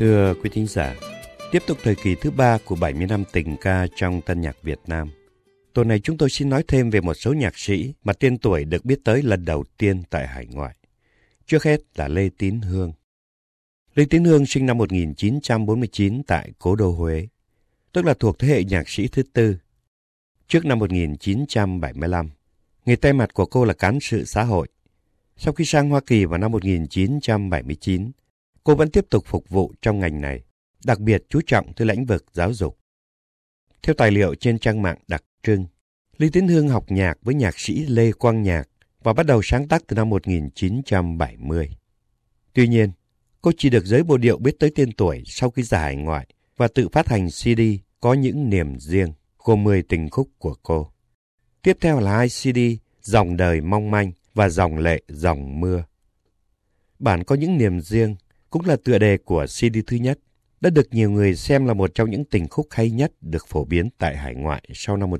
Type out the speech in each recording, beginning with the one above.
Thưa quý thính giả, tiếp tục thời kỳ thứ 3 của 70 năm tình ca trong tân nhạc Việt Nam. Tuần này chúng tôi xin nói thêm về một số nhạc sĩ mà tên tuổi được biết tới lần đầu tiên tại hải ngoại. Trước hết là Lê Tín Hương. Lê Tín Hương sinh năm 1949 tại Cố đô Huế, tức là thuộc thế hệ nhạc sĩ thứ tư. Trước năm 1975, nghề tay mặt của cô là cán sự xã hội. Sau khi sang Hoa Kỳ vào năm 1979, cô vẫn tiếp tục phục vụ trong ngành này, đặc biệt chú trọng tới lĩnh vực giáo dục. Theo tài liệu trên trang mạng đặc trưng, Lê Tín Hương học nhạc với nhạc sĩ Lê Quang Nhạc và bắt đầu sáng tác từ năm 1970. Tuy nhiên, cô chỉ được giới bộ điệu biết tới tên tuổi sau khi ra hải ngoại và tự phát hành CD Có Những Niềm Riêng, gồm 10 tình khúc của cô. Tiếp theo là 2 CD Dòng Đời Mong Manh và Dòng Lệ Dòng Mưa. Bản Có Những Niềm Riêng cũng là tựa đề của CD thứ nhất, đã được nhiều người xem là một trong những tình khúc hay nhất được phổ biến tại hải ngoại sau năm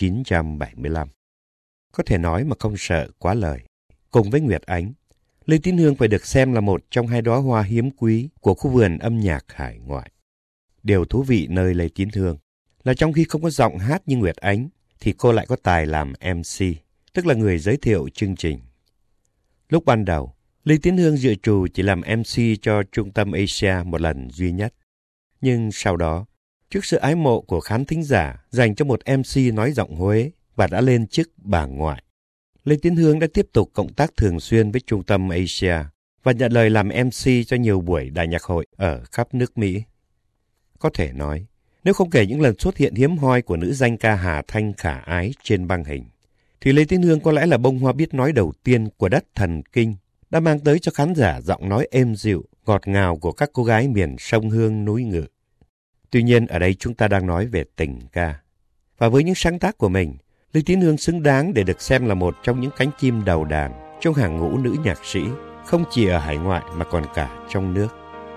1975. Có thể nói mà không sợ quá lời. Cùng với Nguyệt Ánh, Lê Tín Hương phải được xem là một trong hai đóa hoa hiếm quý của khu vườn âm nhạc hải ngoại. Điều thú vị nơi Lê Tín Hương là trong khi không có giọng hát như Nguyệt Ánh, thì cô lại có tài làm MC, tức là người giới thiệu chương trình. Lúc ban đầu, Lê Tín Hương dự trù chỉ làm MC cho Trung tâm Asia một lần duy nhất. Nhưng sau đó, trước sự ái mộ của khán thính giả dành cho một MC nói giọng Huế và đã lên chức bà ngoại, Lê Tín Hương đã tiếp tục cộng tác thường xuyên với Trung tâm Asia và nhận lời làm MC cho nhiều buổi đại nhạc hội ở khắp nước Mỹ. Có thể nói, nếu không kể những lần xuất hiện hiếm hoi của nữ danh ca Hà Thanh khả ái trên băng hình, thì Lê Tín Hương có lẽ là bông hoa biết nói đầu tiên của đất thần kinh, đã mang tới cho khán giả giọng nói êm dịu, ngọt ngào của các cô gái miền sông Hương núi Ngự. Tuy nhiên ở đây chúng ta đang nói về tình ca. Và với những sáng tác của mình, Lê Tín Hương xứng đáng để được xem là một trong những cánh chim đầu đàn trong hàng ngũ nữ nhạc sĩ, không chỉ ở hải ngoại mà còn cả trong nước.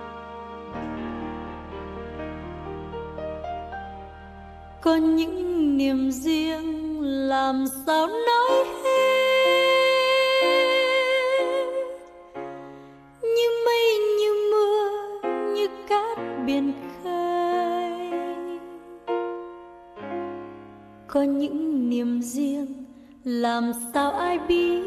Có những niềm riêng làm sao nói hết, như mây như mưa như cát biển khơi. Có những niềm riêng làm sao ai biết,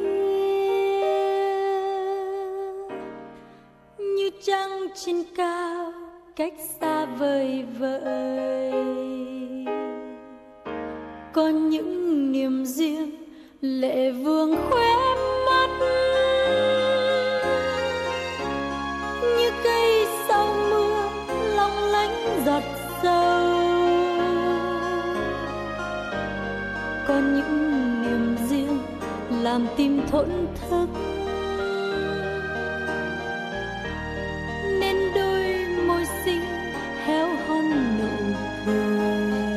như trăng trên cao cách xa vời vợi. Có những niềm riêng lệ vương khóe mắt, như cây sau mưa long lánh giọt sâu. Có những niềm riêng làm tim thổn thức, nên đôi môi xinh héo hon nụ cười.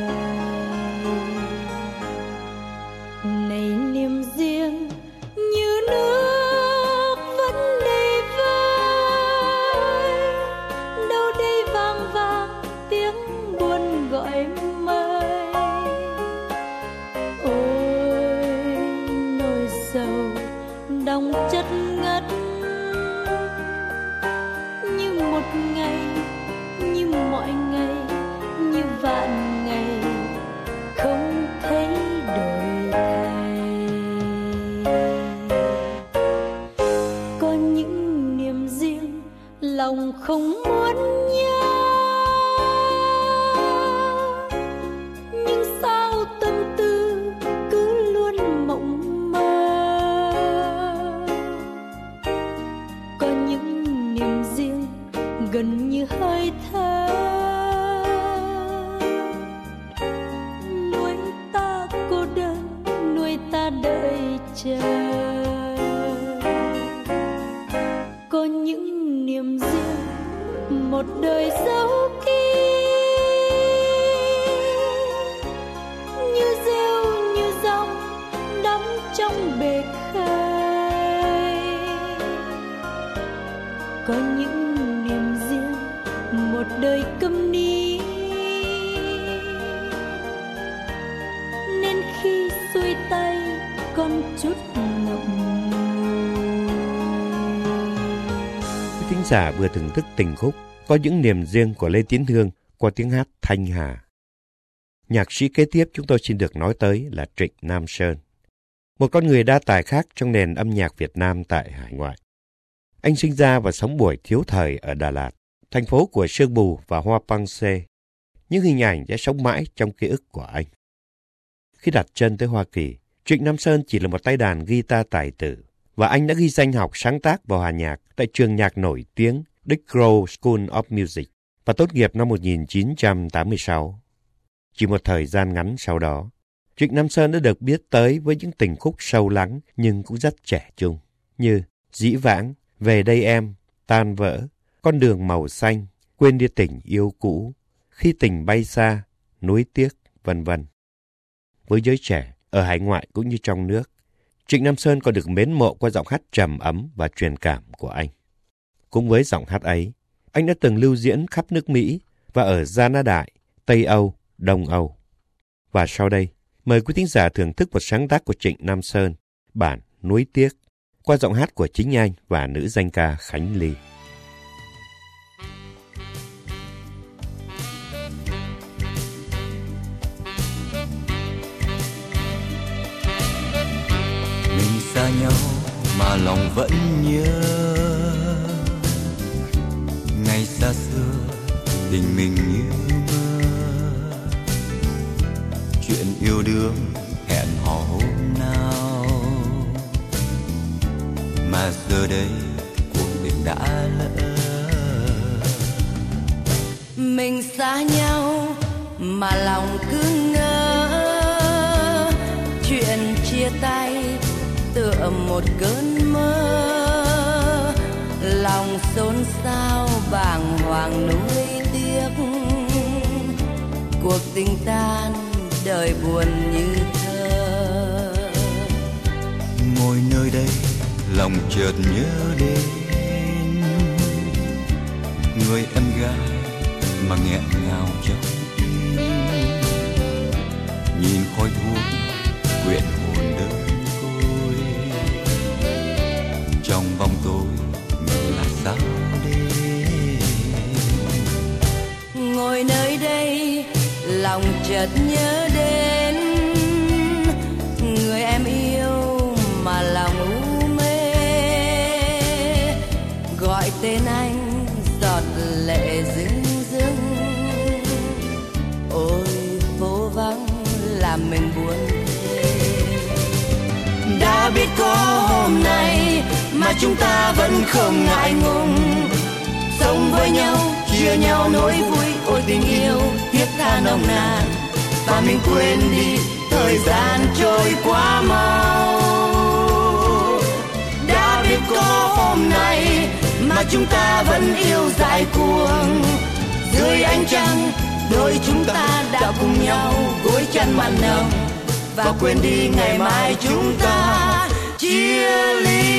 Này niềm riêng như nước vẫn đầy vơi, đâu đây vang vang tiếng buồn gọi mời. Ôi nỗi sầu đong chất ngất, như một ngày, như mọi ngày, như vạn ngày không thấy đổi thay. Có những niềm riêng lòng không muốn nhớ, nhưng sao tâm tư cứ luôn mộng mơ. Có những niềm riêng gần như hơi thở, nuôi ta cô đơn, nuôi ta đợi chờ. Có những niềm riêng một đời dấu kín, như rêu như dòng đắm trong bể khơi. Có những niềm riêng một đời câm nín, nên khi xuôi tay còn chút ngậm ngùi. Thính giả vừa thưởng thức tình khúc có những niềm riêng của Lê Tiến Hương qua tiếng hát Thanh Hà. Nhạc sĩ kế tiếp chúng tôi xin được nói tới là Trịnh Nam Sơn, một con người đa tài khác trong nền âm nhạc Việt Nam tại hải ngoại. Anh sinh ra và sống buổi thiếu thời ở Đà Lạt, thành phố của sương mù và hoa panse. Những hình ảnh sẽ sống mãi trong ký ức của anh. Khi đặt chân tới Hoa Kỳ, Trịnh Nam Sơn chỉ là một tay đàn guitar tài tử, và anh đã ghi danh học sáng tác và hòa nhạc tại trường nhạc nổi tiếng Dick Grove School of Music và tốt nghiệp năm 1986. Chỉ một thời gian ngắn sau đó, Trịnh Nam Sơn đã được biết tới với những tình khúc sâu lắng nhưng cũng rất trẻ trung, như Dĩ Vãng, Về Đây Em, Tan Vỡ, Con Đường Màu Xanh, Quên Đi Tình Yêu Cũ, Khi Tình Bay Xa, Nuối Tiếc, vân vân. Với giới trẻ, ở hải ngoại cũng như trong nước, Trịnh Nam Sơn còn được mến mộ qua giọng hát trầm ấm và truyền cảm của anh. Cũng với giọng hát ấy, anh đã từng lưu diễn khắp nước Mỹ và ở Gia Na Đại, Tây Âu, Đông Âu. Và sau đây, mời quý thính giả thưởng thức một sáng tác của Trịnh Nam Sơn, bản Nuối Tiếc, qua giọng hát của chính anh và nữ danh ca Khánh Ly. Mình xa nhau mà lòng vẫn nhớ, ngày xa xưa tình mình như mơ, chuyện yêu đương hẹn hò hôm nào, mà giờ đây cuộc tình đã lỡ. Mình xa nhau mà lòng cứ ngỡ, chuyện chia tay tựa một cơn mơ, lòng xôn xao bàng hoàng nuối tiếc, cuộc tình tan đời buồn như thơ. Ngồi nơi đây lòng chợt nhớ đến người em gái mà nghẹn ngào trong tim, nhìn khói thuốc quyện hồn đơn côi, trong bóng tối mình là sao đêm. Ngồi nơi đây lòng chợt nhớ đến người em yêu mà lòng u mê, gọi tên anh giọt lệ rưng rưng. Ôi phố vắng làm mình buồn thêm. Đã biết có hôm nay mà chúng ta vẫn không ngại ngùng, sống với nhau chia nhau nỗi vui. Ôi tình yêu thiết tha nồng nàn, và mình quên đi thời gian trôi quá mau. Đã biết có hôm nay mà chúng ta vẫn yêu dại cuồng, dưới ánh trăng đôi chúng ta đã cùng nhau gối chăn màn nồng, và quên đi ngày mai chúng ta chia ly.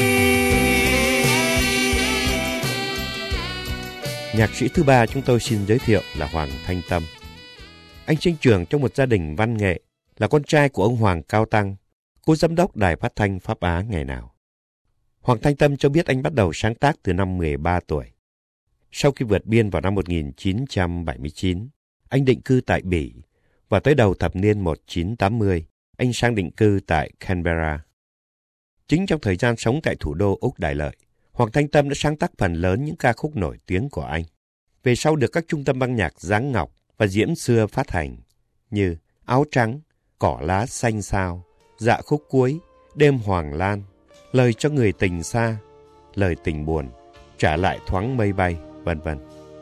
Nhạc sĩ thứ ba chúng tôi xin giới thiệu là Hoàng Thanh Tâm. Anh sinh trưởng trong một gia đình văn nghệ, là con trai của ông Hoàng Cao Tăng, cố giám đốc đài phát thanh Pháp Á ngày nào. Hoàng Thanh Tâm cho biết anh bắt đầu sáng tác từ năm 13 tuổi. Sau khi vượt biên vào năm 1979, anh định cư tại Bỉ, và tới đầu thập niên 1980, anh sang định cư tại Canberra. Chính trong thời gian sống tại thủ đô Úc Đại Lợi, Hoàng Thanh Tâm đã sáng tác phần lớn những ca khúc nổi tiếng của anh. Về sau được các trung tâm ban nhạc Giáng Ngọc và Diễm Xưa phát hành, như Áo Trắng, Cỏ Lá Xanh Sao, Dạ Khúc Cuối, Đêm Hoàng Lan, Lời Cho Người Tình Xa, Lời Tình Buồn, Trả Lại Thoáng Mây Bay, vân vân.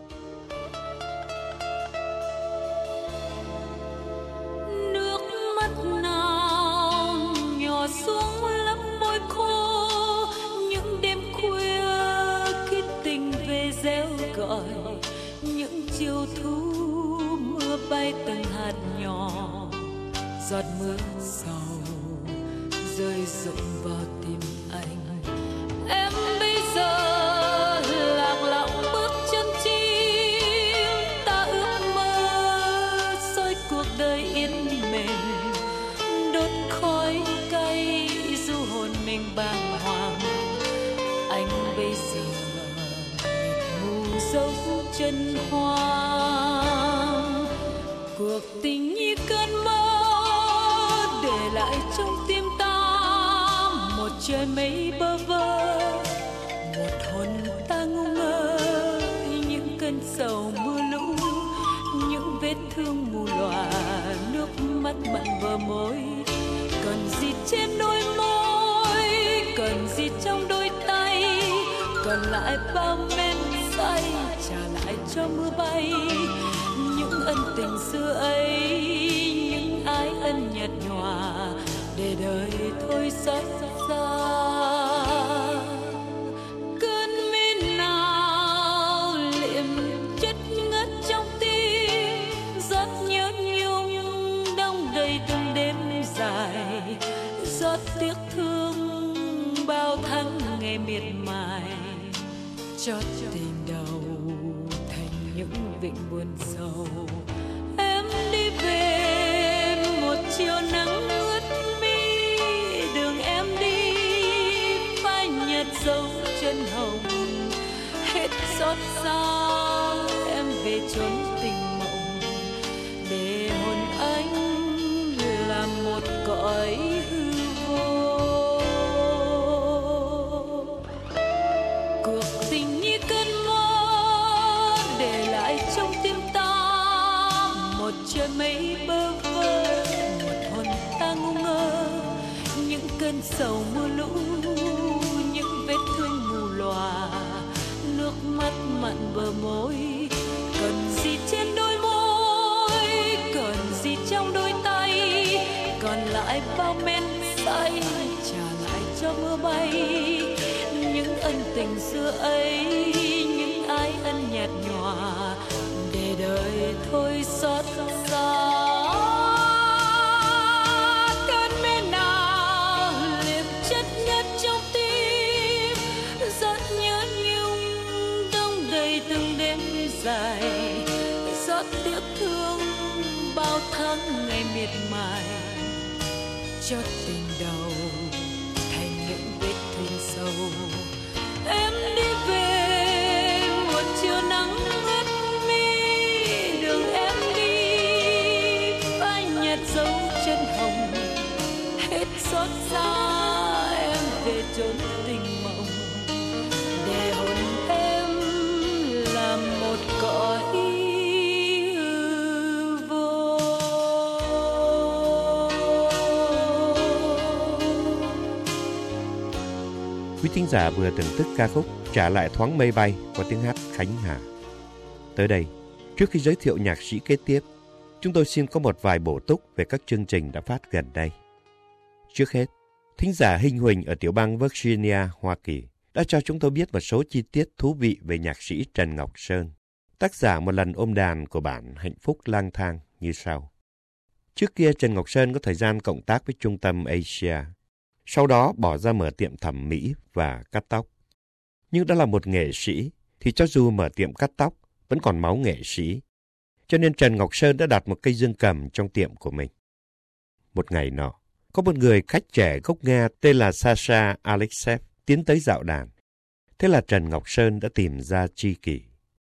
Nước mắt nào nhỏ xuống lấp môi khô, những đêm khuya khi tình về reo gọi, những chiều thu mưa bay từng hạt nhỏ, giọt mưa sầu rơi rụng vào tim anh. Em bây giờ lạc lõng bước chân chim, ta ước mơ soi cuộc đời yên mềm, đốt khói cay du hồn mình bàng hoàng. Anh bây giờ mịt mù dấu chân hoang. Cuộc tình như cơn mơ để lại trong tim ta một trời mây bơ vơ, một hồn ta ngu ngơ. Những cơn sầu mưa lũ, những vết thương mù lòa, nước mắt mặn bờ môi. Còn gì trên đôi môi, còn gì trong đôi tay, còn lại bao men say trả lại cho mưa bay. Những ân tình xưa ấy, những ái ân nhạt nhòa, để đời thôi xót xa. Cơn mê nào liệm chất ngất trong tim, giọt nhớ nhung đong đầy từng đêm dài, giọt tiếc thương bao tháng ngày miệt mài, cho tình đầu thành những vịnh buồn sầu. Em đi về một chiều nắng ướt mi, đường em đi phai nhạt dấu chân hồng. Hết xót xa em về chốn tình mộng, để hồn anh là một cõi hư vô. Cuộc tình như cơn mơ để lại trong tim ta một trời mây bơ vơ, một hồn ta ngu ngơ. Những cơn sầu mưa lũ, những vết thương mù lòa, nước mắt mặn bờ môi. Còn gì trên đôi môi, còn gì trong đôi tay, còn lại bao men say trả lại cho mưa bay. Những ân tình xưa ấy, những ái ân nhạt nhòa, để đời thôi xót xa. Cơn mê nào liệm chất ngất trong tim, giọt nhớ nhung đong đầy từng đêm dài, giọt tiếc thương bao tháng ngày miệt mài, cho tình đầu thành những vết thương sâu. Em đi về một chiều nắng ướt mi, đường em đi phai nhạt dấu chân hồng. Hết xót xa em về chốn tình mộng, để hồn em là một cõi hư vô. Quý thính giả vừa thưởng thức ca khúc Trả lại thoáng mây bay qua tiếng hát Khánh Hà. Tới đây, trước khi giới thiệu nhạc sĩ kế tiếp, chúng tôi xin có một vài bổ túc về các chương trình đã phát gần đây. Trước hết, thính giả Hinh Huỳnh ở tiểu bang Virginia, Hoa Kỳ đã cho chúng tôi biết một số chi tiết thú vị về nhạc sĩ Trần Ngọc Sơn, tác giả một lần ôm đàn của bản Hạnh phúc lang thang như sau. Trước kia Trần Ngọc Sơn có thời gian cộng tác với Trung tâm Asia, sau đó bỏ ra mở tiệm thẩm mỹ và cắt tóc. Nhưng đã là một nghệ sĩ, thì cho dù mở tiệm cắt tóc, vẫn còn máu nghệ sĩ. Cho nên Trần Ngọc Sơn đã đặt một cây dương cầm trong tiệm của mình. Một ngày nọ, có một người khách trẻ gốc Nga tên là Sasha Alexev tiến tới dạo đàn. Thế là Trần Ngọc Sơn đã tìm ra tri kỷ.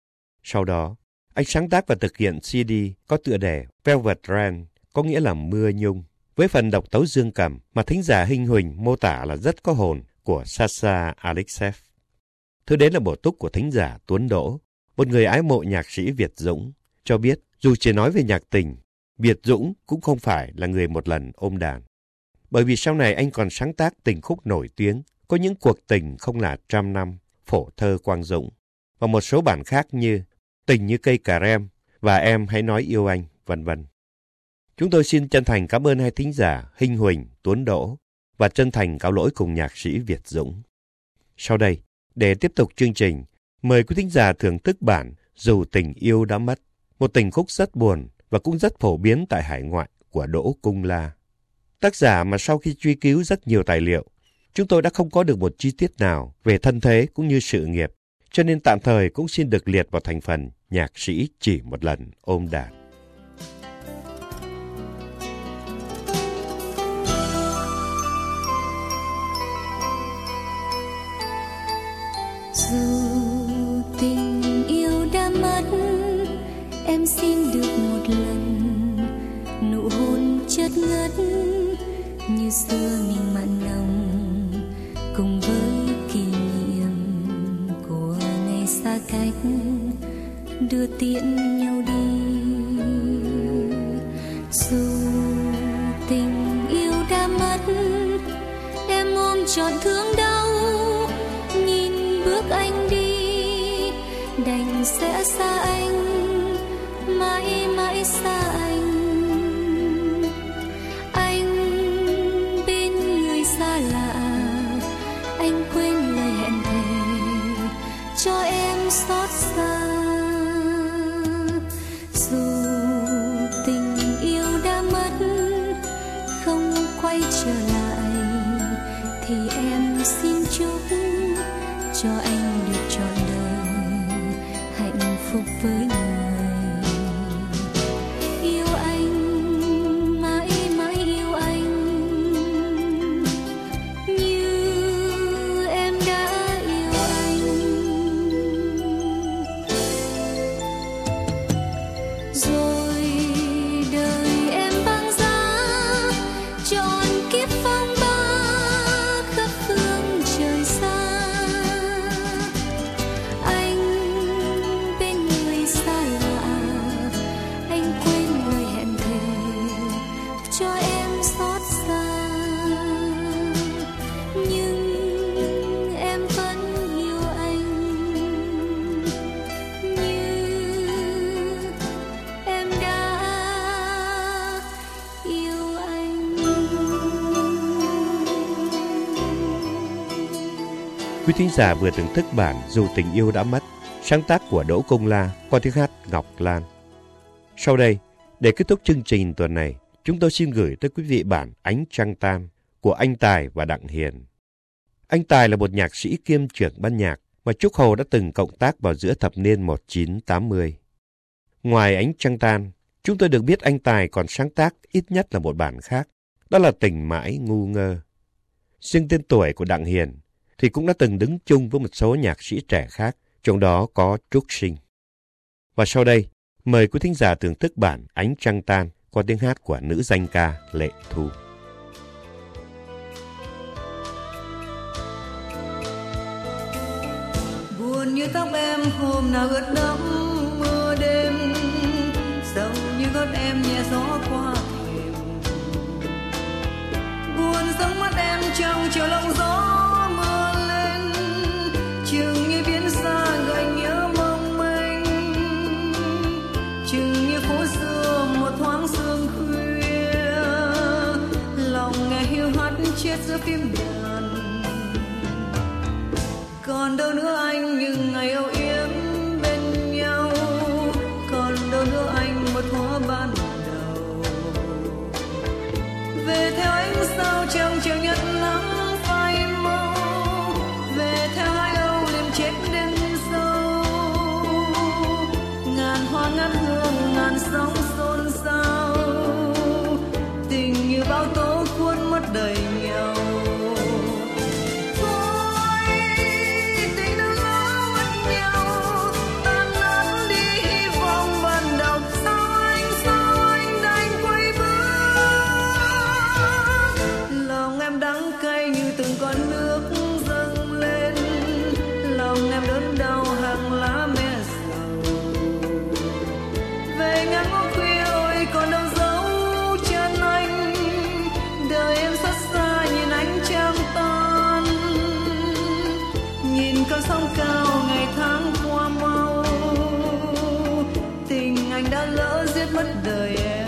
Sau đó, anh sáng tác và thực hiện CD có tựa đề Velvet Rain, có nghĩa là mưa nhung, với phần độc tấu dương cầm mà thính giả Hinh Huỳnh mô tả là rất có hồn của Sasha Alexev. Thứ đến là bổ túc của thính giả Tuấn Đỗ, một người ái mộ nhạc sĩ Việt Dũng, cho biết dù chỉ nói về nhạc tình, Việt Dũng cũng không phải là người một lần ôm đàn. Bởi vì sau này anh còn sáng tác tình khúc nổi tiếng, có những cuộc tình không là trăm năm, phổ thơ Quang Dũng, và một số bản khác như Tình như cây cà rem và Em hãy nói yêu anh, vân vân. Chúng tôi xin chân thành cảm ơn hai thính giả Hinh Huỳnh, Tuấn Đỗ và chân thành cáo lỗi cùng nhạc sĩ Việt Dũng. Sau đây, để tiếp tục chương trình, mời quý thính giả thưởng thức bản Dù tình yêu đã mất, một tình khúc rất buồn và cũng rất phổ biến tại hải ngoại của Đỗ Cung La. Tác giả mà sau khi truy cứu rất nhiều tài liệu, chúng tôi đã không có được một chi tiết nào về thân thế cũng như sự nghiệp, cho nên tạm thời cũng xin được liệt vào thành phần nhạc sĩ chỉ một lần ôm đàn. Dù tình yêu đã mất, xin được một lần nụ hôn chất ngất như xưa mình mặn nồng, cùng với kỷ niệm của ngày xa cách đưa tiễn nhau đi. Dù tình yêu đã mất, em ôm trọn thương đau, nhìn bước anh đi đành sẽ xa anh, mãi mãi xa anh. Anh bên người xa lạ, anh quên lời hẹn thề cho em xót xa. Dù tình yêu đã mất không quay trở lại, thì em xin chúc cho anh được trọn đời hạnh phúc với người yêu anh, mãi mãi yêu anh như em đã yêu anh. Rồi đời em băng giá trọn kiếp phong ba khắp phương trời xa. Anh bên người xa lạ, anh quên lời hẹn thề cho em xót xa, nhưng em vẫn yêu anh như em đã yêu anh. Quý thính giả vừa thưởng thức bản Dù tình yêu đã mất, sáng tác của Đỗ Công La qua tiếng hát Ngọc Lan. Sau đây, để kết thúc chương trình tuần này, chúng tôi xin gửi tới quý vị bản Ánh Trăng Tan của anh Tài và Đặng Hiền. Anh Tài là một nhạc sĩ kiêm trưởng ban nhạc mà Trúc Hồ đã từng cộng tác vào giữa thập niên 1980. Ngoài Ánh Trăng Tan, chúng tôi được biết anh Tài còn sáng tác ít nhất là một bản khác, đó là Tình Mãi Ngu Ngơ. Riêng tên tuổi của Đặng Hiền thì cũng đã từng đứng chung với một số nhạc sĩ trẻ khác, trong đó có Trúc Sinh. Và sau đây, mời quý thính giả thưởng thức bản Ánh Trăng Tan qua tiếng hát của nữ danh ca Lệ Thu. Buồn như tóc em hôm nào ướt đẫm mưa đêm, sầu như gót em nhẹ gió qua thềm. Buồn giống mắt em trong chiều lòng gió mưa lên, chừng như biến xa gợi nhớ mong manh, chừng như phố xưa một thoáng sương khuya, lòng nghe hiu hắt chết giữa phim đàn. Còn đâu nữa anh những ngày âu yếm bên nhau, còn đâu nữa anh một thuở ban đầu. Về theo ánh sao trong chiều nhật nắng phai màu, về theo hai âu liềm chết đêm sâu. Ngàn hoa ngát hương ngàn sóng xôn xao, tình như bão tố cuốn mất đời nhau. Sóng cao ngày tháng qua mau, tình anh đã lỡ giết mất đời em.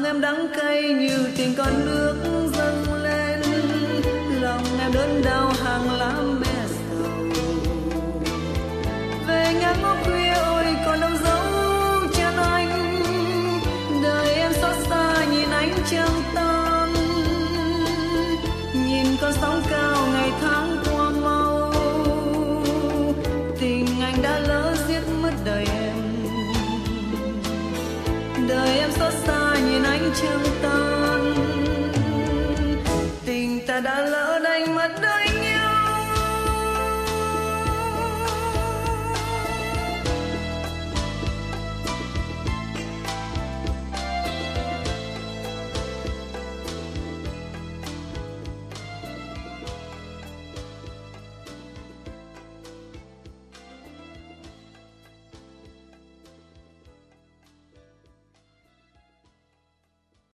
lòng em đắng cay như tình con nước dâng lên, lòng em đớn đau hàng lá mẹ sầu. Về ngang ngõ khuya ôi còn đâu dấu chân anh, đời em xót xa nhìn ánh trăng tan, nhìn con sóng cao ngày tháng qua mau, tình anh đã lỡ giết mất đời em xót xa nhìn ánh trăng